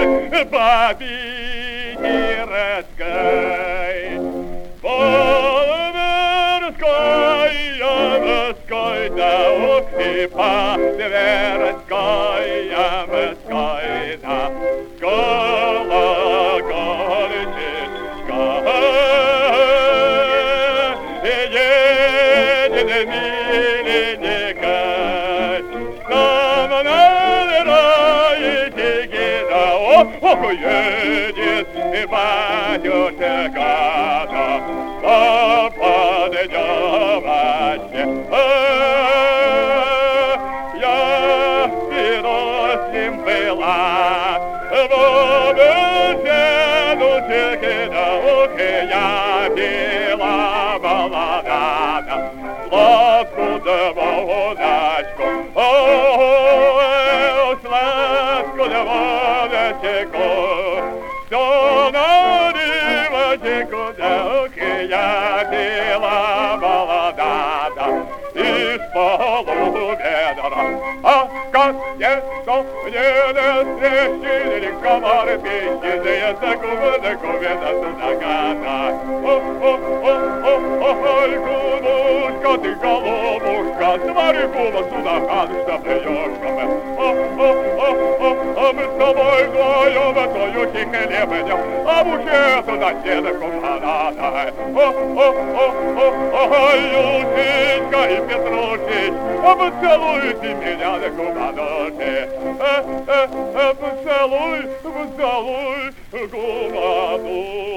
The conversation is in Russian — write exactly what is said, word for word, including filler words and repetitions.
по питерской. По Тверской, да ух ты, по Тверской, морской, да колокольчичка едет миленько, там набирает гида, ох, едет батюшка-то под девочке. Я вино с ним была, в беседушке науки я пила молодата, сладку да водочку, ой, сладку да водочку, все на девочку науки я пила молодата, из полуведра. А как нету мне на встрече комары песенные, закуваны кувена сунагана. Ой, кумушка, ты голубушка, смотри, кума, сунагану, что плюешь ко мне. А мы с тобой вдвоем твою тихо лебедем, а букету на стены куманатай. Ой, Юсенька и Петрушич, поцелуйте меня на куманушке. Поцелуй, поцелуй, куману.